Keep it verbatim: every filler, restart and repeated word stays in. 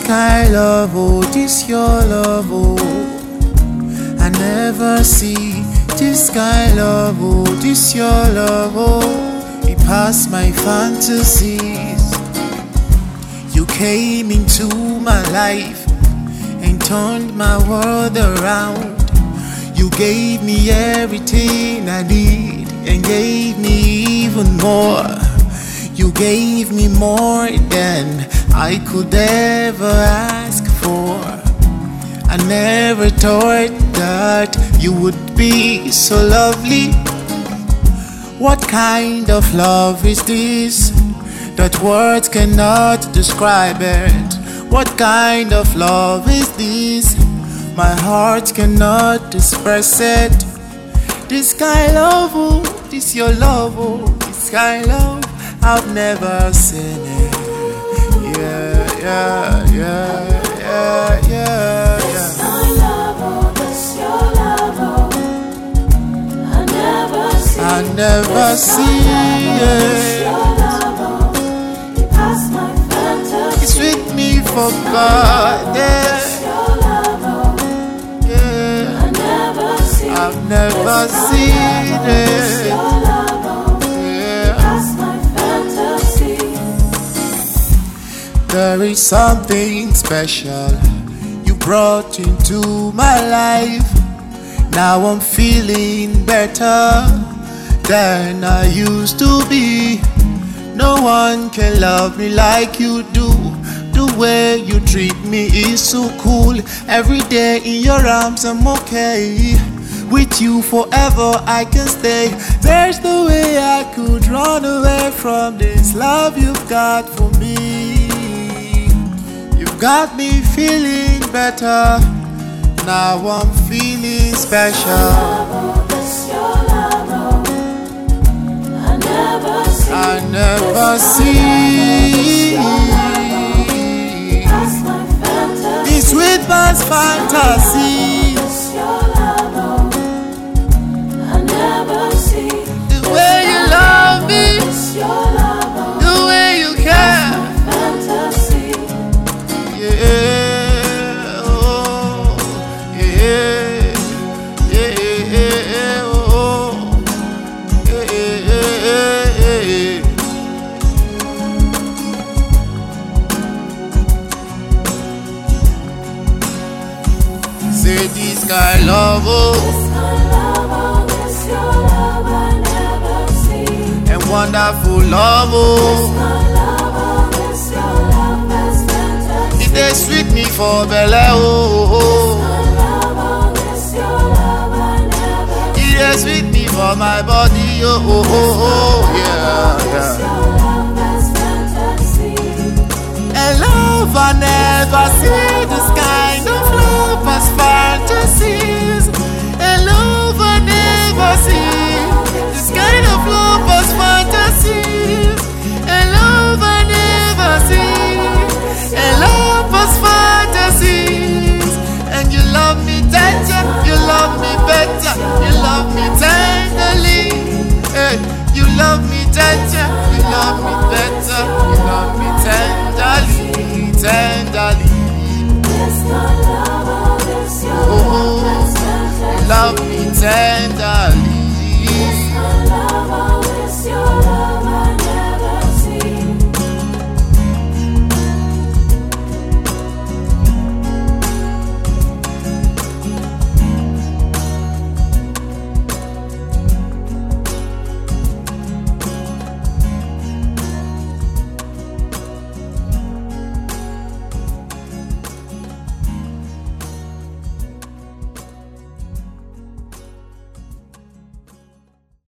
kind love, oh, this your love, oh. I never see this kind love, oh, this your love, oh. It passed my fantasies. You came into my life and turned my world around. You gave me everything I need and gave me even more. You gave me more than I could ever ask for. I never thought that you would be so lovely. What kind of love is this that words cannot describe it? What kind of love is this? My heart cannot express it. This kind of love, oh, this your love, oh, this kind of love, I've never seen it. Yeah, yeah, yeah, yeah, yeah, This kind love, oh, this your love, oh, I never see. I never see This your it. love, oh, it passed my fantasy. It's with me for God, yeah. This your love, oh, Yeah, I never see. I've never This kind seen love, oh, this your it. love, oh, Yeah. passed my fantasy. There is something special you brought into my life. Now I'm feeling better than I used to be. No one can love me like you do. The way you treat me is so cool. Every day in your arms I'm okay. With you forever I can stay. There's no way I could run away from this love you've got for me. You've got me feeling better. Now I'm feeling special. Oh, this your love, oh, I never see. I never see Past my fantasy. this sweet past fantasy. This your love, oh, I never see. The way you love me, This your love, oh, the way you care. fantasy. Yeah, oh, yeah, yeah, oh, yeah, yeah. Say this guy love, oh, This kind love, oh, this your love I never see. and wonderful love, This oh. kind love, oh, this your love past fantasy. It dey sweet me for belle, oh. Kind love, oh, this your love I never see. It dey sweet me for my body, oh, oh, oh, oh. Yeah, This yeah. your love past fantasy. A love I never see, this kind of love as fantasies. A love I never see, this kind of love as fantasies. A love I never see, a love as fantasies. And you love me tender, you love me better, you love me tenderly. Hey, you love me tender, you love me better, you love me tenderly, tenderly. This kind love, oh, this your Oh, love past fantasy. you love me tender.